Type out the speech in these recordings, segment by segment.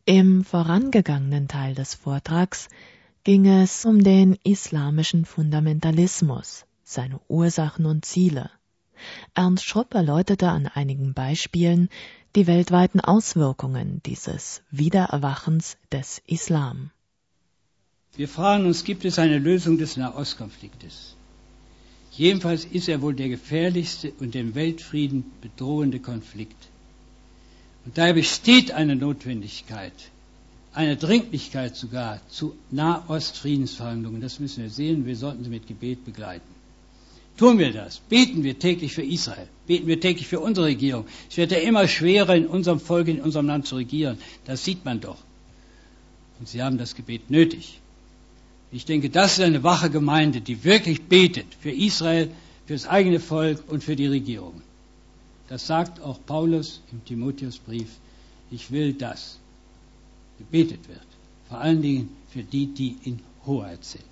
Im vorangegangenen Teil des Vortrags ging es um den islamischen Fundamentalismus, seine Ursachen und Ziele. Ernst Schrupp erläuterte an einigen Beispielen die weltweiten Auswirkungen dieses Wiedererwachens des Islam. Wir fragen uns, gibt es eine Lösung des Nahostkonfliktes? Jedenfalls ist er wohl der gefährlichste und den Weltfrieden bedrohende Konflikt. Und daher besteht eine Notwendigkeit, eine Dringlichkeit sogar zu Nahost-Friedensverhandlungen. Das müssen wir sehen, wir sollten sie mit Gebet begleiten. Tun wir das, beten wir täglich für Israel, beten wir täglich für unsere Regierung. Es wird ja immer schwerer, in unserem Volk, in unserem Land zu regieren. Das sieht man doch. Und sie haben das Gebet nötig. Ich denke, das ist eine wache Gemeinde, die wirklich betet für Israel, für das eigene Volk und für die Regierung. Das sagt auch Paulus im Timotheusbrief. Ich will, dass gebetet wird. Vor allen Dingen für die, die in Hoheit sind.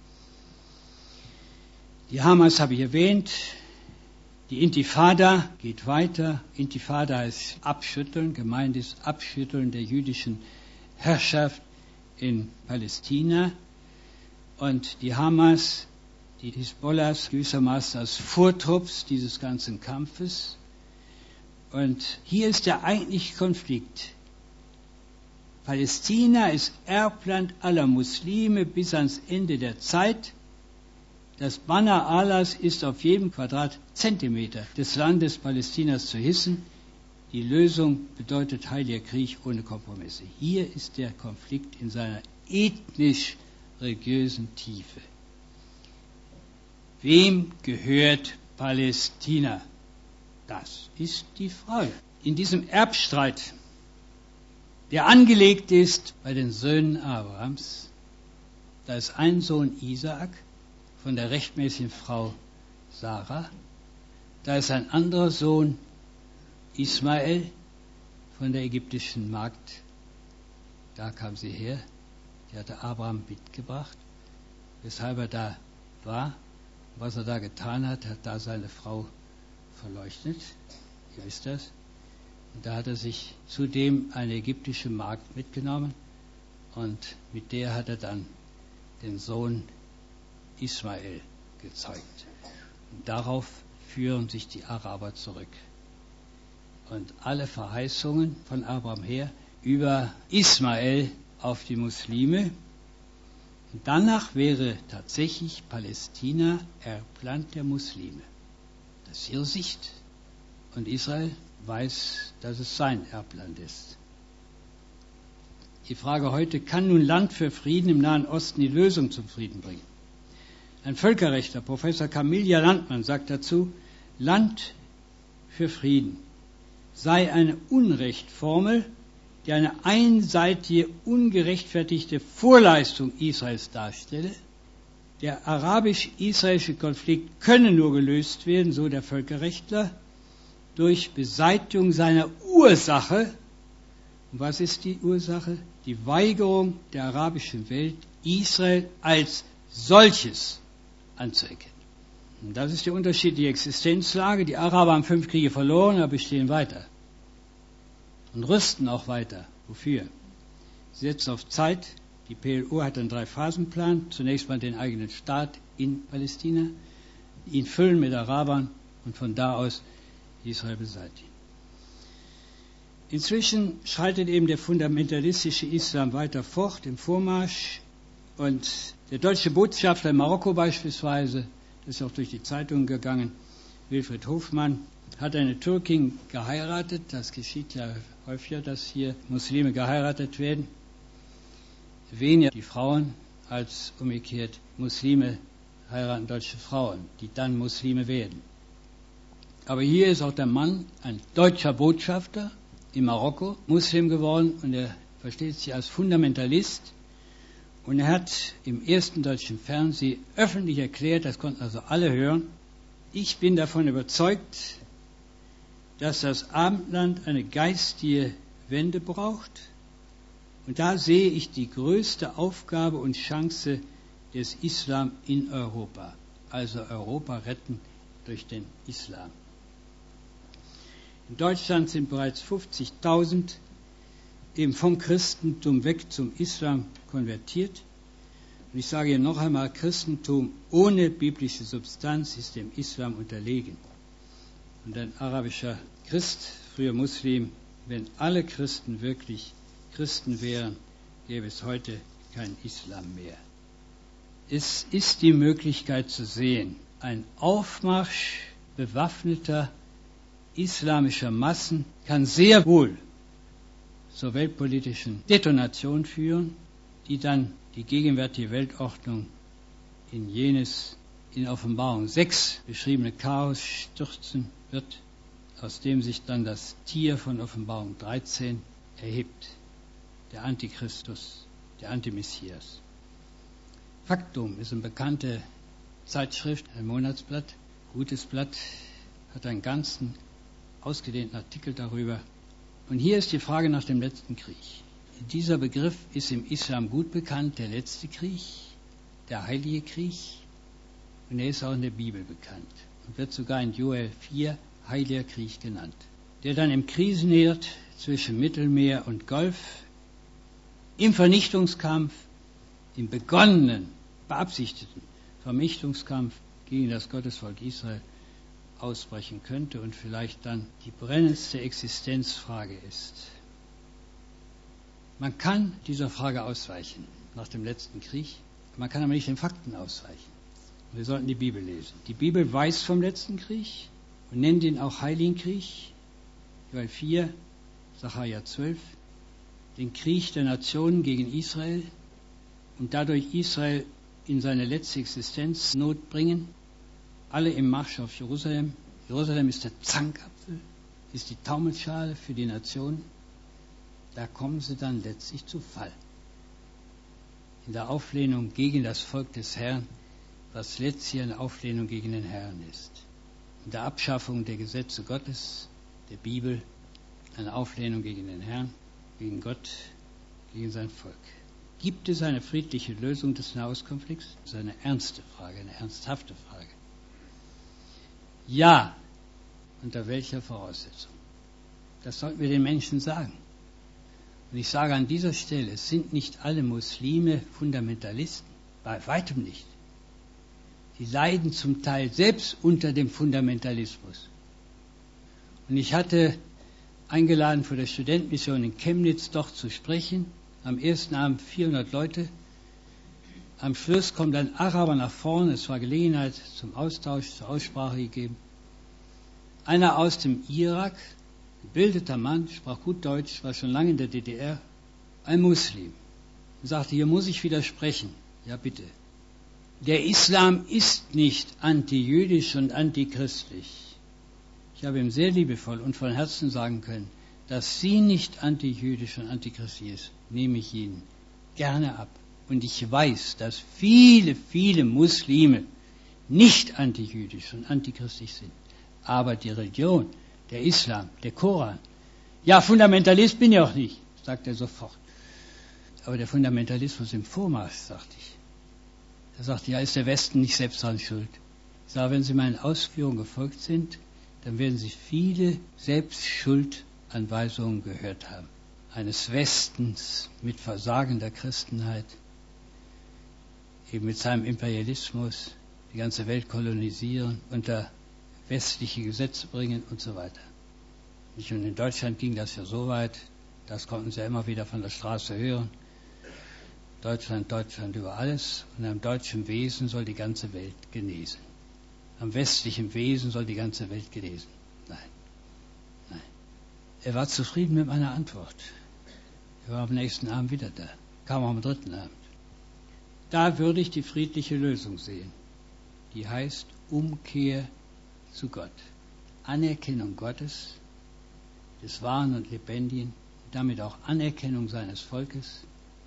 Die Hamas habe ich erwähnt. Die Intifada geht weiter. Intifada heißt abschütteln. Gemeint ist Abschütteln der jüdischen Herrschaft in Palästina. Und die Hamas, die Hisbollahs gewissermaßen als Vortrupps dieses ganzen Kampfes. Und hier ist der eigentliche Konflikt. Palästina ist Erbland aller Muslime bis ans Ende der Zeit. Das Banner Allahs ist auf jedem Quadratzentimeter des Landes Palästinas zu hissen. Die Lösung bedeutet heiliger Krieg ohne Kompromisse. Hier ist der Konflikt in seiner ethnisch-religiösen Tiefe. Wem gehört Palästina? Das ist die Frage. In diesem Erbstreit, der angelegt ist bei den Söhnen Abrahams, da ist ein Sohn Isaak von der rechtmäßigen Frau Sarah, da ist ein anderer Sohn Ismael von der ägyptischen Magd, da kam sie her, die hatte Abraham mitgebracht, weshalb er da war, was er da getan hat, hat da seine Frau verleuchtet, hier ist das. Und da hat er sich zudem eine ägyptische Magd mitgenommen und mit der hat er dann den Sohn Ismael gezeugt. Und darauf führen sich die Araber zurück. Und alle Verheißungen von Abraham her über Ismael auf die Muslime. Und danach wäre tatsächlich Palästina Erbland der Muslime. Das ist ihre Sicht. Und Israel weiß, dass es sein Erbland ist. Die Frage heute, kann nun Land für Frieden im Nahen Osten die Lösung zum Frieden bringen? Ein Völkerrechtler, Professor Camilla Landmann, sagt dazu, Land für Frieden sei eine Unrechtformel, die eine einseitige, ungerechtfertigte Vorleistung Israels darstelle. Der arabisch-israelische Konflikt könne nur gelöst werden, so der Völkerrechtler, durch Beseitigung seiner Ursache. Und was ist die Ursache? Die Weigerung der arabischen Welt, Israel als solches anzuerkennen. Und das ist der Unterschied, die Existenzlage. Die Araber haben 5 Kriege verloren, aber bestehen weiter. Und rüsten auch weiter. Wofür? Sie setzen auf Zeit. Die PLO hat einen 3-Phasen-Plan. Zunächst mal den eigenen Staat in Palästina, ihn füllen mit Arabern und von da aus Israel beseitigen. Inzwischen schreitet eben der fundamentalistische Islam weiter fort im Vormarsch und der deutsche Botschafter in Marokko beispielsweise, das ist auch durch die Zeitungen gegangen, Wilfried Hofmann, hat eine Türkin geheiratet. Das geschieht ja häufiger, dass hier Muslime geheiratet werden. Weniger die Frauen als umgekehrt Muslime heiraten deutsche Frauen, die dann Muslime werden. Aber hier ist auch der Mann, ein deutscher Botschafter in Marokko, Muslim geworden und er versteht sich als Fundamentalist und er hat im ersten deutschen Fernsehen öffentlich erklärt, das konnten also alle hören, ich bin davon überzeugt, dass das Abendland eine geistige Wende braucht und da sehe ich die größte Aufgabe und Chance des Islam in Europa, also Europa retten durch den Islam. In Deutschland sind bereits 50.000 eben vom Christentum weg zum Islam konvertiert. Und ich sage hier noch einmal, Christentum ohne biblische Substanz ist dem Islam unterlegen. Und ein arabischer Christ, früher Muslim, wenn alle Christen wirklich Christen wären, gäbe es heute keinen Islam mehr. Es ist die Möglichkeit zu sehen, ein Aufmarsch bewaffneter islamischer Massen kann sehr wohl zur weltpolitischen Detonation führen, die dann die gegenwärtige Weltordnung in jenes in Offenbarung 6 beschriebene Chaos stürzen wird, aus dem sich dann das Tier von Offenbarung 13 erhebt, der Antichristus, der Antimessias. Faktum ist eine bekannte Zeitschrift, ein Monatsblatt, gutes Blatt, hat einen ganzen ausgedehnten Artikel darüber. Und hier ist die Frage nach dem letzten Krieg. Dieser Begriff ist im Islam gut bekannt, der letzte Krieg, der heilige Krieg, und er ist auch in der Bibel bekannt und wird sogar in Joel 4 heiliger Krieg genannt, der dann im Krisenherd zwischen Mittelmeer und Golf im Vernichtungskampf, im begonnenen, beabsichtigten Vernichtungskampf gegen das Gottesvolk Israel ausbrechen könnte und vielleicht dann die brennendste Existenzfrage ist. Man kann dieser Frage ausweichen nach dem letzten Krieg, man kann aber nicht den Fakten ausweichen. Wir sollten die Bibel lesen. Die Bibel weiß vom letzten Krieg und nennt ihn auch Heiligen Krieg. Joel 4, Sacharja 12, den Krieg der Nationen gegen Israel und dadurch Israel in seine letzte Existenznot bringen. Alle im Marsch auf Jerusalem. Jerusalem ist der Zankapfel, ist die Taumelschale für die Nationen. Da kommen sie dann letztlich zu Fall. In der Auflehnung gegen das Volk des Herrn, was letztlich eine Auflehnung gegen den Herrn ist. In der Abschaffung der Gesetze Gottes, der Bibel, eine Auflehnung gegen den Herrn, gegen Gott, gegen sein Volk. Gibt es eine friedliche Lösung des Nahostkonflikts? Das ist eine ernste Frage, eine ernsthafte Frage. Ja, unter welcher Voraussetzung? Das sollten wir den Menschen sagen. Und ich sage an dieser Stelle, es sind nicht alle Muslime Fundamentalisten, bei weitem nicht. Die leiden zum Teil selbst unter dem Fundamentalismus. Und ich hatte eingeladen, vor der Studentenmission in Chemnitz dort zu sprechen. Am ersten Abend 400 Leute. Am Schluss kommt ein Araber nach vorne, es war Gelegenheit zum Austausch, zur Aussprache gegeben. Einer aus dem Irak, gebildeter Mann, sprach gut Deutsch, war schon lange in der DDR, ein Muslim. Und sagte, hier muss ich widersprechen. Ja, bitte. Der Islam ist nicht antijüdisch und antichristlich. Ich habe ihm sehr liebevoll und von Herzen sagen können, dass Sie nicht antijüdisch und antichristlich ist, nehme ich Ihnen gerne ab. Und ich weiß, dass viele, viele Muslime nicht antijüdisch und antichristlich sind. Aber die Religion, der Islam, der Koran, ja, Fundamentalist bin ich auch nicht, sagt er sofort. Aber der Fundamentalismus im Vormarsch, sagte ich. Er sagte, ja, ist der Westen nicht selbst dran schuld? Ich sage, wenn Sie meinen Ausführungen gefolgt sind, dann werden Sie viele Selbstschuldανweisungen gehört haben. Eines Westens mit versagender Christenheit, eben mit seinem Imperialismus, die ganze Welt kolonisieren, unter westliche Gesetze bringen und so weiter. Und in Deutschland ging das ja so weit, das konnten Sie ja immer wieder von der Straße hören. Deutschland, Deutschland über alles. Und am deutschen Wesen soll die ganze Welt genesen. Am westlichen Wesen soll die ganze Welt genesen. Nein. Nein. Er war zufrieden mit meiner Antwort. Er war am nächsten Abend wieder da. Kam auch am dritten Abend. Da würde ich die friedliche Lösung sehen. Die heißt Umkehr zu Gott. Anerkennung Gottes, des Wahren und Lebendigen, damit auch Anerkennung seines Volkes,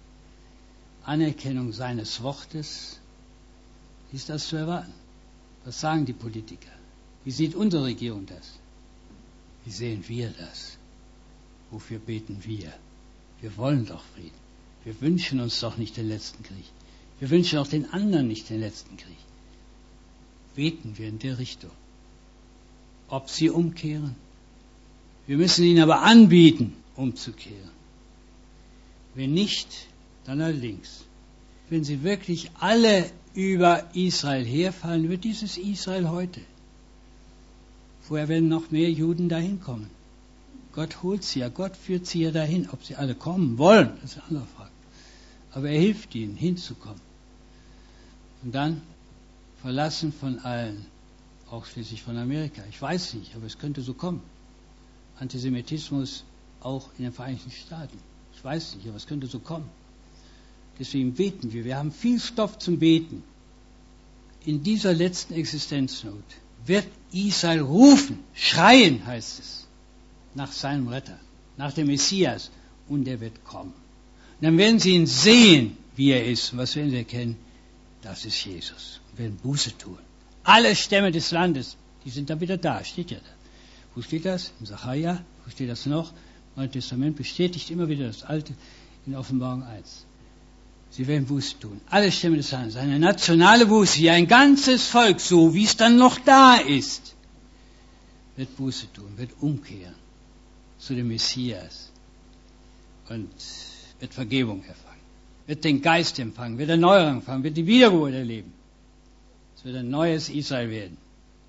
Anerkennung seines Wortes. Ist das zu erwarten? Was sagen die Politiker? Wie sieht unsere Regierung das? Wie sehen wir das? Wofür beten wir? Wir wollen doch Frieden. Wir wünschen uns doch nicht den letzten Krieg. Wir wünschen auch den anderen nicht den letzten Krieg. Beten wir in der Richtung. Ob sie umkehren? Wir müssen ihnen aber anbieten, umzukehren. Wenn nicht, dann allerdings. Wenn sie wirklich alle über Israel herfallen, wird dieses Israel heute. Vorher werden noch mehr Juden dahin kommen. Gott holt sie ja, Gott führt sie ja dahin. Ob sie alle kommen wollen, das ist eine andere Frage. Aber er hilft ihnen, hinzukommen. Und dann verlassen von allen, auch schließlich von Amerika. Ich weiß nicht, aber es könnte so kommen. Antisemitismus auch in den Vereinigten Staaten. Ich weiß nicht, aber es könnte so kommen. Deswegen beten wir. Wir haben viel Stoff zum Beten. In dieser letzten Existenznot wird Israel rufen, schreien, heißt es, nach seinem Retter, nach dem Messias. Und er wird kommen. Und dann werden sie ihn sehen, wie er ist. Und was werden sie erkennen? Das ist Jesus. Und werden Buße tun. Alle Stämme des Landes, die sind dann wieder da. Steht ja da. Wo steht das? In Sacharja. Wo steht das noch? Das Neue Testament bestätigt immer wieder das Alte in Offenbarung 1. Sie werden Buße tun. Alle Stämme des Landes. Eine nationale Buße, wie ein ganzes Volk, so wie es dann noch da ist, wird Buße tun, wird umkehren zu dem Messias und wird Vergebung erfahren, wird den Geist empfangen, wird Erneuerung empfangen, wird die Wiedergeburt erleben. Es wird ein neues Israel werden.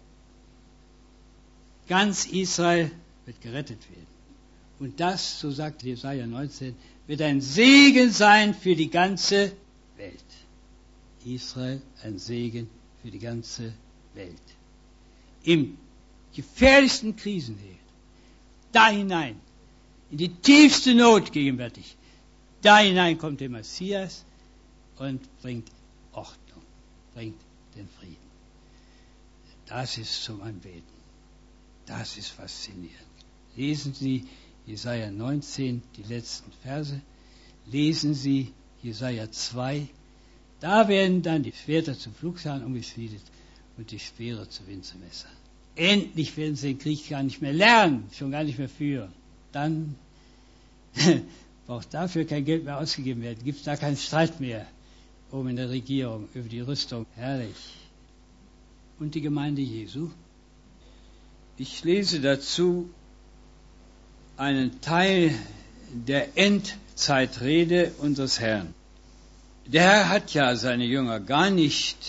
Ganz Israel wird gerettet werden. Und das, so sagt Jesaja 19, wird ein Segen sein für die ganze Welt. Israel ein Segen für die ganze Welt. Im gefährlichsten Krisenherd, da hinein, in die tiefste Not gegenwärtig, da hinein kommt der Messias und bringt Ordnung, bringt den Frieden. Das ist zum Anbeten. Das ist faszinierend. Lesen Sie Jesaja 19, die letzten Verse. Lesen Sie Jesaja 2. Da werden dann die Schwerter zu Pflugscharen umgeschmiedet und die Speere zu Winzemessern. Endlich werden sie den Krieg gar nicht mehr lernen, schon gar nicht mehr führen. Dann braucht dafür kein Geld mehr ausgegeben werden. Gibt es da keinen Streit mehr oben in der Regierung über die Rüstung. Herrlich. Und die Gemeinde Jesu? Ich lese dazu einen Teil der Endzeitrede unseres Herrn. Der Herr hat ja seine Jünger gar nicht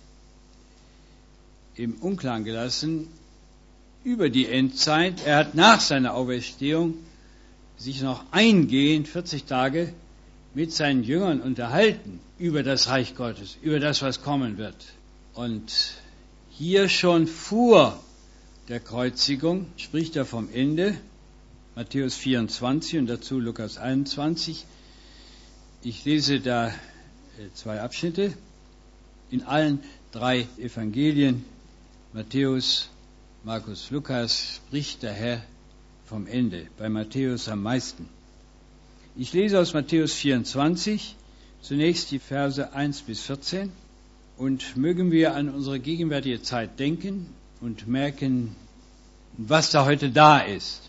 im Unklaren gelassen über die Endzeit. Er hat nach seiner Auferstehung sich noch eingehend 40 Tage mit seinen Jüngern unterhalten über das Reich Gottes, über das, was kommen wird. Und hier schon vor der Kreuzigung spricht er vom Ende, Matthäus 24 und dazu Lukas 21. Ich lese da 2 Abschnitte. In allen 3 Evangelien, Matthäus, Markus, Lukas, spricht der Herr vom Ende, bei Matthäus am meisten. Ich lese aus Matthäus 24 zunächst die Verse 1 bis 14 und mögen wir an unsere gegenwärtige Zeit denken und merken, was da heute da ist.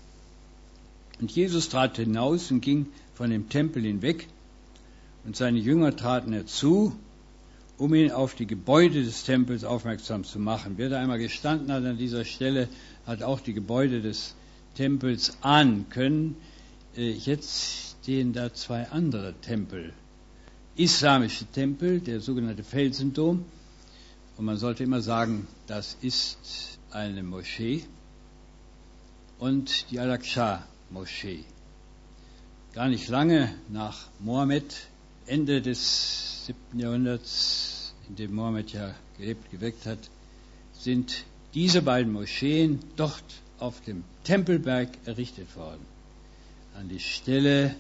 Und Jesus trat hinaus und ging von dem Tempel hinweg, und seine Jünger traten herzu, um ihn auf die Gebäude des Tempels aufmerksam zu machen. Wer da einmal gestanden hat an dieser Stelle, hat auch die Gebäude des Tempels ahnen können. Jetzt stehen da 2 andere Tempel. Islamische Tempel, der sogenannte Felsendom. Und man sollte immer sagen, das ist eine Moschee. Und die Al-Aqsa-Moschee. Gar nicht lange nach Mohammed, Ende des 7. Jahrhunderts, in dem Mohammed ja gelebt, geweckt hat, sind diese beiden Moscheen dort auf dem Tempelberg errichtet worden, an die Stelle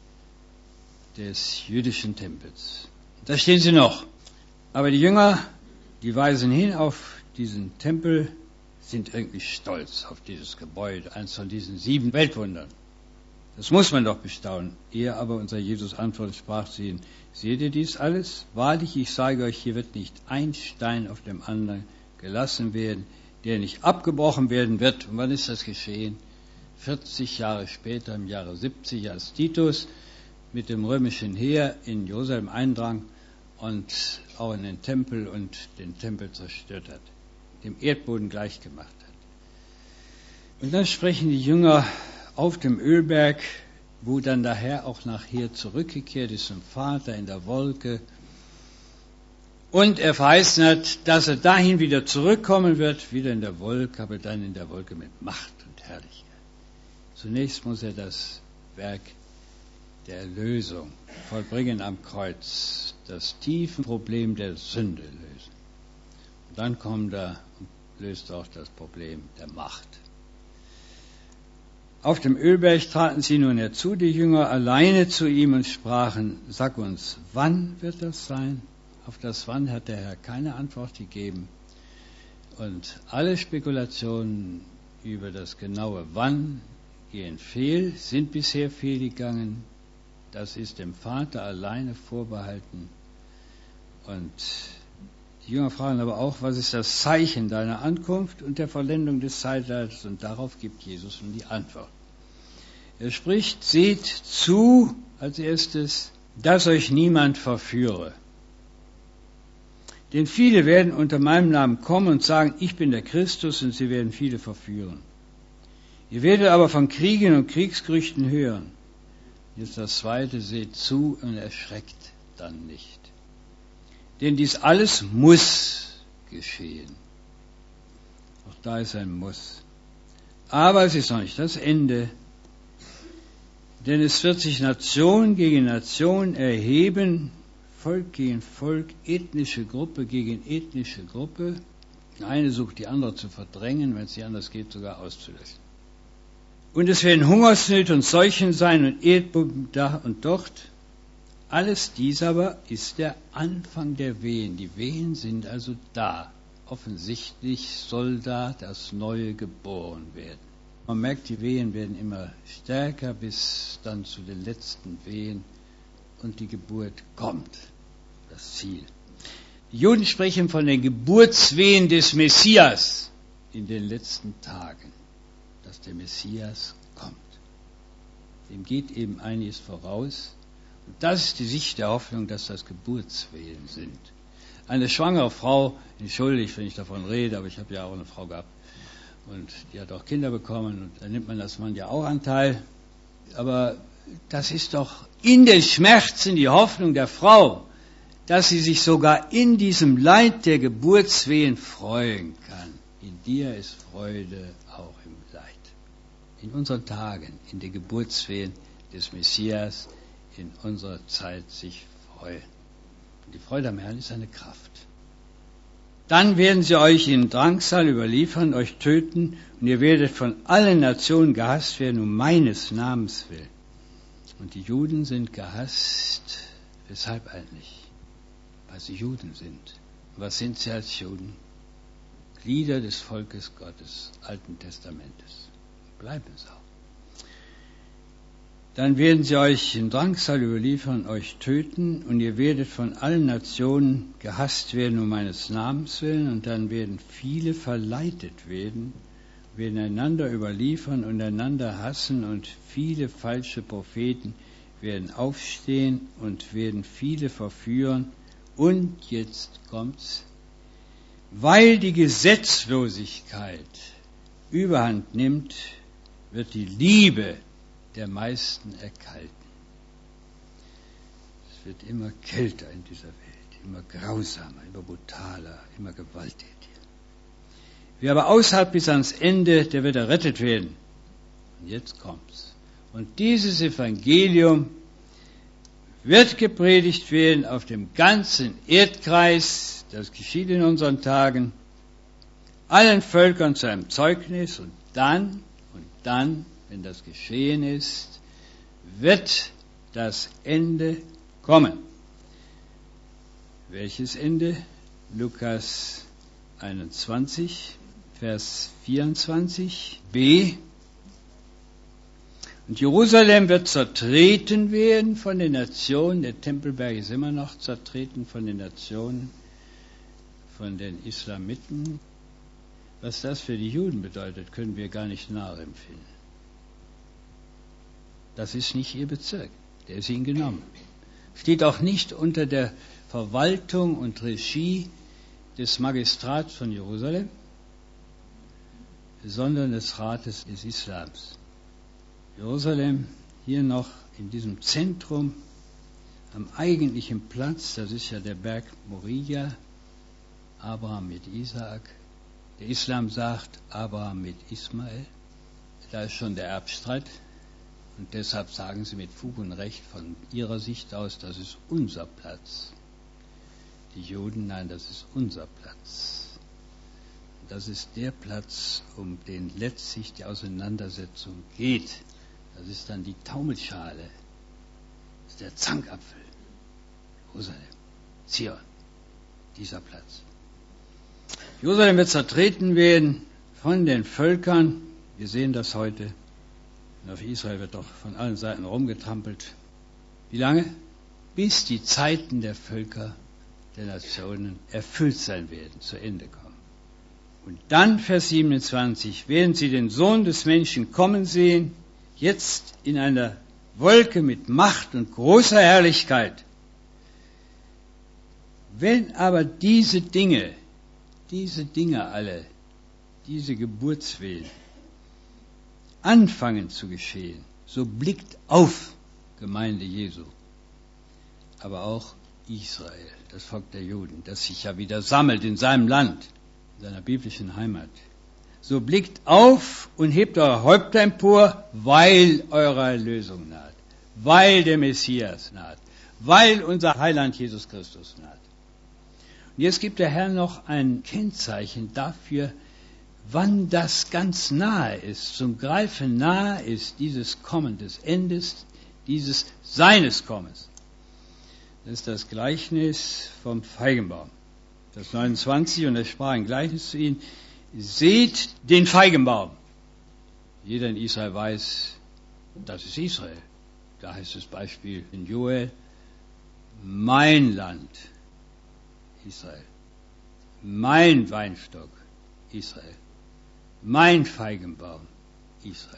des jüdischen Tempels. Da stehen sie noch. Aber die Jünger, die weisen hin auf diesen Tempel, sind irgendwie stolz auf dieses Gebäude, eins von diesen 7 Weltwundern. Das muss man doch bestaunen. Er aber, unser Jesus, antwortete, sprach zu ihnen: Seht ihr dies alles? Wahrlich, ich sage euch, hier wird nicht ein Stein auf dem anderen gelassen werden, der nicht abgebrochen werden wird. Und wann ist das geschehen? 40 Jahre später, im Jahre 70, als Titus mit dem römischen Heer in Jerusalem eindrang und auch in den Tempel und den Tempel zerstört hat, dem Erdboden gleichgemacht hat. Und dann sprechen die Jünger auf dem Ölberg wo dann der Herr auch nachher zurückgekehrt ist zum Vater in der Wolke. Und er verheißen hat, dass er dahin wieder zurückkommen wird, wieder in der Wolke, aber dann in der Wolke mit Macht und Herrlichkeit. Zunächst muss er das Werk der Erlösung vollbringen am Kreuz, das tiefe Problem der Sünde lösen. Und dann kommt er und löst auch das Problem der Macht. Auf dem Ölberg traten sie nun herzu, die Jünger, alleine zu ihm und sprachen, sag uns, wann wird das sein? Auf das Wann hat der Herr keine Antwort gegeben. Und alle Spekulationen über das genaue Wann gehen fehl, sind bisher fehlgegangen. Das ist dem Vater alleine vorbehalten. Und die Jünger fragen aber auch, was ist das Zeichen deiner Ankunft und der Vollendung des Zeitalters? Und darauf gibt Jesus nun die Antwort. Er spricht, seht zu, als erstes, dass euch niemand verführe. Denn viele werden unter meinem Namen kommen und sagen, ich bin der Christus, und sie werden viele verführen. Ihr werdet aber von Kriegen und Kriegsgerüchten hören. Jetzt das Zweite, seht zu und erschreckt dann nicht. Denn dies alles muss geschehen. Auch da ist ein Muss. Aber es ist noch nicht das Ende. Denn es wird sich Nation gegen Nation erheben, Volk gegen Volk, ethnische Gruppe gegen ethnische Gruppe. Die eine sucht die andere zu verdrängen, wenn es nicht anders geht, sogar auszulöschen. Und es werden Hungersnöte und Seuchen sein und Erdbeben da und dort. Alles dies aber ist der Anfang der Wehen. Die Wehen sind also da. Offensichtlich soll da das Neue geboren werden. Man merkt, die Wehen werden immer stärker bis dann zu den letzten Wehen und die Geburt kommt. Das Ziel. Die Juden sprechen von den Geburtswehen des Messias in den letzten Tagen, dass der Messias kommt. Dem geht eben einiges voraus. Und das ist die Sicht der Hoffnung, dass das Geburtswehen sind. Eine schwangere Frau, entschuldigt, wenn ich davon rede, aber ich habe ja auch eine Frau gehabt und die hat auch Kinder bekommen und da nimmt man das Mann ja auch Anteil. Aber das ist doch in den Schmerzen die Hoffnung der Frau, dass sie sich sogar in diesem Leid der Geburtswehen freuen kann. In dir ist Freude auch im Leid. In unseren Tagen, in den Geburtswehen des Messias, in unserer Zeit sich freuen. Und die Freude am Herrn ist eine Kraft. Dann werden sie euch in Drangsal überliefern, euch töten, und ihr werdet von allen Nationen gehasst werden, um meines Namens willen. Und die Juden sind gehasst. Weshalb eigentlich? Weil sie Juden sind. Und was sind sie als Juden? Glieder des Volkes Gottes, Alten Testamentes. Bleiben es auch. Dann werden sie euch in Drangsal überliefern, euch töten, und ihr werdet von allen Nationen gehasst werden um meines Namens willen, und dann werden viele verleitet werden einander überliefern und einander hassen, und viele falsche Propheten werden aufstehen und werden viele verführen. Und jetzt kommt's, weil die Gesetzlosigkeit Überhand nimmt, wird die Liebe der meisten erkalten. Es wird immer kälter in dieser Welt, immer grausamer, immer brutaler, immer gewalttätiger. Wer aber ausharrt bis ans Ende, der wird errettet werden. Und jetzt kommt's. Und dieses Evangelium wird gepredigt werden auf dem ganzen Erdkreis, das geschieht in unseren Tagen, allen Völkern zu einem Zeugnis, und dann, wenn das geschehen ist, wird das Ende kommen. Welches Ende? Lukas 21, Vers 24b. Und Jerusalem wird zertreten werden von den Nationen. Der Tempelberg ist immer noch zertreten von den Nationen, von den Islamiten. Was das für die Juden bedeutet, können wir gar nicht nachempfinden. Das ist nicht ihr Bezirk, der ist ihnen genommen. Steht auch nicht unter der Verwaltung und Regie des Magistrats von Jerusalem, sondern des Rates des Islams. Jerusalem, hier noch in diesem Zentrum, am eigentlichen Platz, das ist ja der Berg Moria, Abraham mit Isaak. Der Islam sagt Abraham mit Ismael. Da ist schon der Erbstreit. Und deshalb sagen sie mit Fug und Recht von ihrer Sicht aus, das ist unser Platz. Die Juden, nein, das ist unser Platz. Das ist der Platz, um den letztlich die Auseinandersetzung geht. Das ist dann die Taumelschale. Das ist der Zankapfel. Jerusalem, Zion, dieser Platz. Jerusalem wird zertreten werden von den Völkern. Wir sehen das heute. Und auf Israel wird doch von allen Seiten rumgetrampelt. Wie lange? Bis die Zeiten der Völker, der Nationen erfüllt sein werden, zu Ende kommen. Und dann, Vers 27, werden sie den Sohn des Menschen kommen sehen, jetzt in einer Wolke mit Macht und großer Herrlichkeit. Wenn aber diese Dinge alle, diese Geburtswehen, anfangen zu geschehen, so blickt auf, Gemeinde Jesu, aber auch Israel, das Volk der Juden, das sich ja wieder sammelt in seinem Land, in seiner biblischen Heimat. So blickt auf und hebt eure Häupter empor, weil eure Erlösung naht, weil der Messias naht, weil unser Heiland Jesus Christus naht. Und jetzt gibt der Herr noch ein Kennzeichen dafür, wann das ganz nahe ist, zum Greifen nahe ist, dieses Kommen des Endes, dieses seines Kommens. Das ist das Gleichnis vom Feigenbaum. Vers 29, und er sprach ein Gleichnis zu ihnen, seht den Feigenbaum. Jeder in Israel weiß, das ist Israel. Da heißt das Beispiel in Joel, mein Land, Israel, mein Weinstock, Israel, mein Feigenbaum, Israel.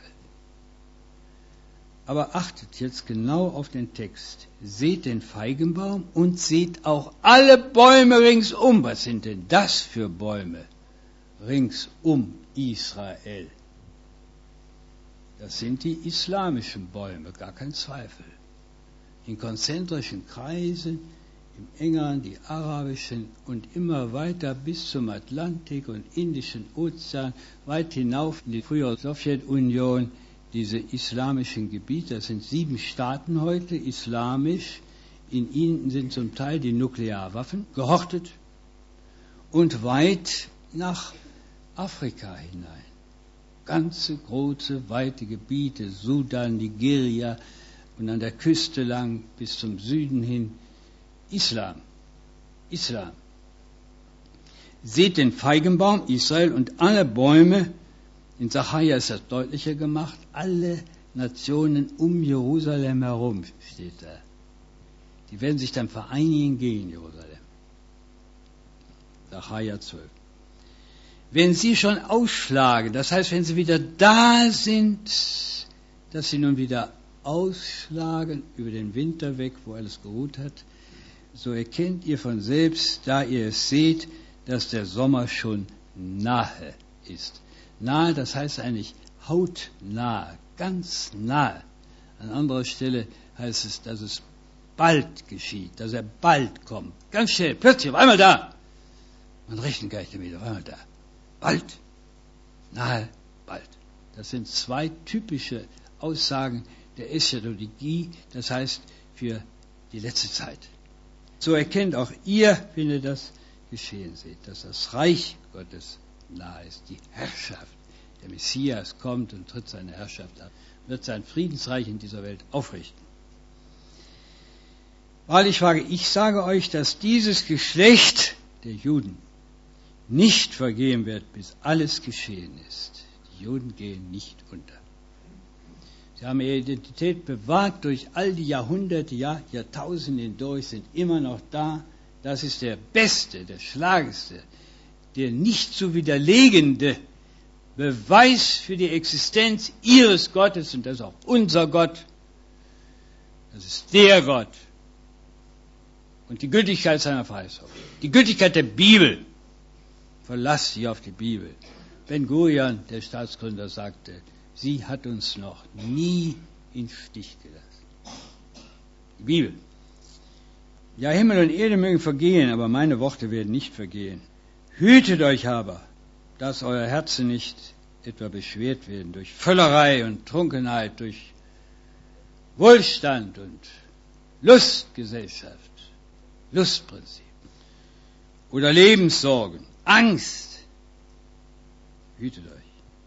Aber achtet jetzt genau auf den Text. Seht den Feigenbaum und seht auch alle Bäume ringsum. Was sind denn das für Bäume? Ringsum Israel. Das sind die islamischen Bäume, gar kein Zweifel. In konzentrischen Kreisen, im Engeren die arabischen und immer weiter bis zum Atlantik und Indischen Ozean, weit hinauf in die frühere Sowjetunion, diese islamischen Gebiete. Das sind 7 Staaten heute, islamisch. In ihnen sind zum Teil die Nuklearwaffen gehortet und weit nach Afrika hinein. Ganze große, weite Gebiete, Sudan, Nigeria und an der Küste lang bis zum Süden hin. Islam. Seht den Feigenbaum Israel und alle Bäume. In Sacharja ist das deutlicher gemacht. Alle Nationen um Jerusalem herum steht da. Die werden sich dann vereinigen gegen Jerusalem. Sacharja 12. Wenn sie schon ausschlagen, das heißt, wenn sie wieder da sind, dass sie nun wieder ausschlagen über den Winter weg, wo alles geruht hat, so erkennt ihr von selbst, da ihr es seht, dass der Sommer schon nahe ist. Nahe, das heißt eigentlich hautnah, ganz nahe. An anderer Stelle heißt es, dass es bald geschieht, dass er bald kommt. Ganz schnell, plötzlich, auf einmal da. Man rechnet gar nicht damit, auf einmal da. Bald, nahe, bald. Das sind 2 typische Aussagen der Eschatologie, das heißt für die letzte Zeit. So erkennt auch ihr, wenn ihr das geschehen seht, dass das Reich Gottes nahe ist, die Herrschaft. Der Messias kommt und tritt seine Herrschaft ab, wird sein Friedensreich in dieser Welt aufrichten. Wahrlich ich sage euch, dass dieses Geschlecht der Juden nicht vergehen wird, bis alles geschehen ist. Die Juden gehen nicht unter. Sie haben ihre Identität bewahrt durch all die Jahrhunderte, Jahrtausende hindurch, sind immer noch da. Das ist der beste, der schlagendste, der nicht zu widerlegende Beweis für die Existenz ihres Gottes, und das ist auch unser Gott. Das ist der Gott. Und die Gültigkeit seiner Verheißung. Die Gültigkeit der Bibel. Verlass dich auf die Bibel. Ben Gurion, der Staatsgründer, sagte, sie hat uns noch nie im Stich gelassen. Die Bibel. Ja, Himmel und Erde mögen vergehen, aber meine Worte werden nicht vergehen. Hütet euch aber, dass euer Herzen nicht etwa beschwert werden durch Völlerei und Trunkenheit, durch Wohlstand und Lustgesellschaft, Lustprinzip oder Lebenssorgen, Angst. Hütet euch.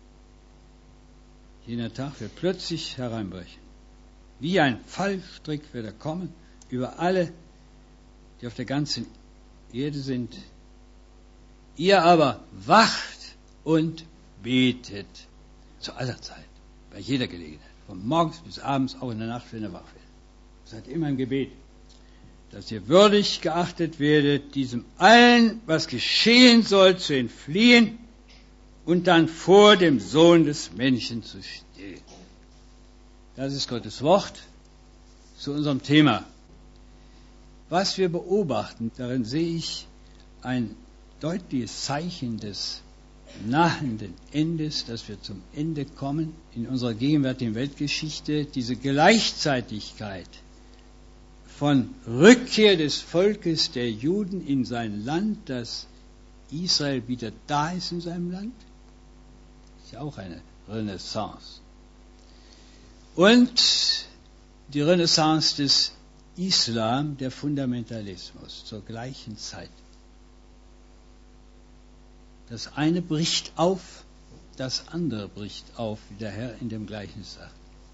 Jener Tag wird plötzlich hereinbrechen. Wie ein Fallstrick wird er kommen über alle, die auf der ganzen Erde sind. Ihr aber wacht und betet zu aller Zeit, bei jeder Gelegenheit, von morgens bis abends, auch in der Nacht, wenn ihr wach werdet. Seid immer im Gebet, dass ihr würdig geachtet werdet, diesem allen, was geschehen soll, zu entfliehen und dann vor dem Sohn des Menschen zu stehen. Das ist Gottes Wort zu unserem Thema. Was wir beobachten, darin sehe ich ein deutliches Zeichen des nahenden Endes, dass wir zum Ende kommen in unserer gegenwärtigen Weltgeschichte, diese Gleichzeitigkeit von Rückkehr des Volkes der Juden in sein Land, dass Israel wieder da ist in seinem Land, ist ja auch eine Renaissance. Und die Renaissance des Islam, der Fundamentalismus, zur gleichen Zeit. Das eine bricht auf, das andere bricht auf, wie der Herr in dem Gleichnis sagt.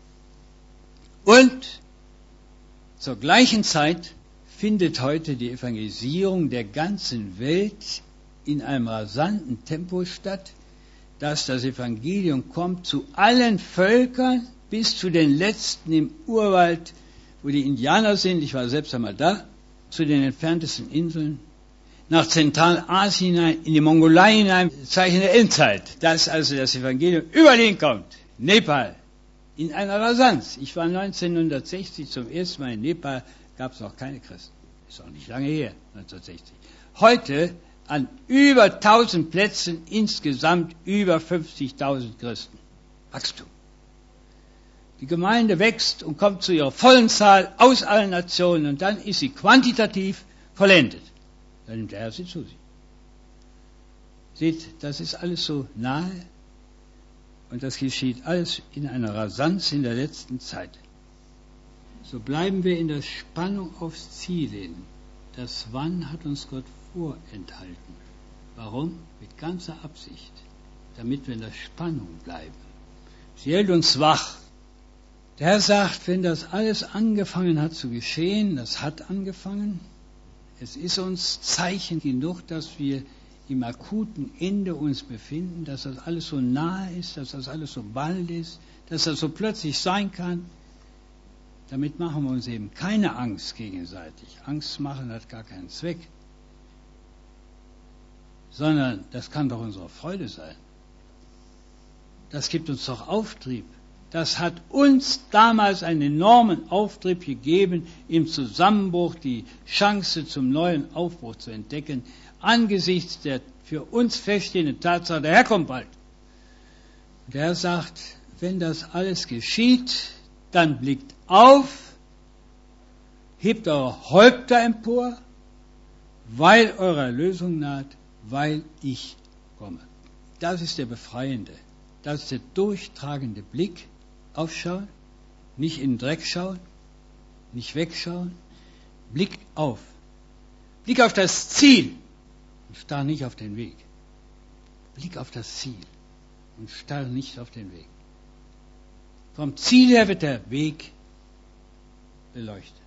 Und zur gleichen Zeit findet heute die Evangelisierung der ganzen Welt in einem rasanten Tempo statt, dass das Evangelium kommt zu allen Völkern, bis zu den letzten im Urwald, wo die Indianer sind, ich war selbst einmal da, zu den entferntesten Inseln, nach Zentralasien hinein, in die Mongolei hinein, Zeichen der Endzeit, dass also das Evangelium überall hinkommt. Nepal, in einer Rasanz. Ich war 1960 zum ersten Mal in Nepal, gab es noch keine Christen. Ist auch nicht lange her, 1960. Heute an über 1000 Plätzen insgesamt über 50.000 Christen. Wachstum. Die Gemeinde wächst und kommt zu ihrer vollen Zahl aus allen Nationen und dann ist sie quantitativ vollendet. Dann nimmt der Herr sie zu sich. Seht, das ist alles so nahe und das geschieht alles in einer Rasanz in der letzten Zeit. So bleiben wir in der Spannung aufs Ziel hin. Das Wann hat uns Gott vorenthalten. Warum? Mit ganzer Absicht. Damit wir in der Spannung bleiben. Sie hält uns wach. Der Herr sagt, wenn das alles angefangen hat zu geschehen, das hat angefangen, es ist uns Zeichen genug, dass wir im akuten Ende uns befinden, dass das alles so nahe ist, dass das alles so bald ist, dass das so plötzlich sein kann. Damit machen wir uns eben keine Angst gegenseitig. Angst machen hat gar keinen Zweck. Sondern das kann doch unsere Freude sein. Das gibt uns doch Auftrieb. Das hat uns damals einen enormen Auftrieb gegeben, im Zusammenbruch die Chance zum neuen Aufbruch zu entdecken, angesichts der für uns feststehenden Tatsache, der Herr kommt bald. Der Herr sagt, wenn das alles geschieht, dann blickt auf, hebt eure Häupter empor, weil eure Erlösung naht, weil ich komme. Das ist der befreiende, das ist der durchtragende Blick. Aufschauen, nicht in den Dreck schauen, nicht wegschauen. Blick auf. Blick auf das Ziel und starr nicht auf den Weg. Blick auf das Ziel und starr nicht auf den Weg. Vom Ziel her wird der Weg beleuchtet.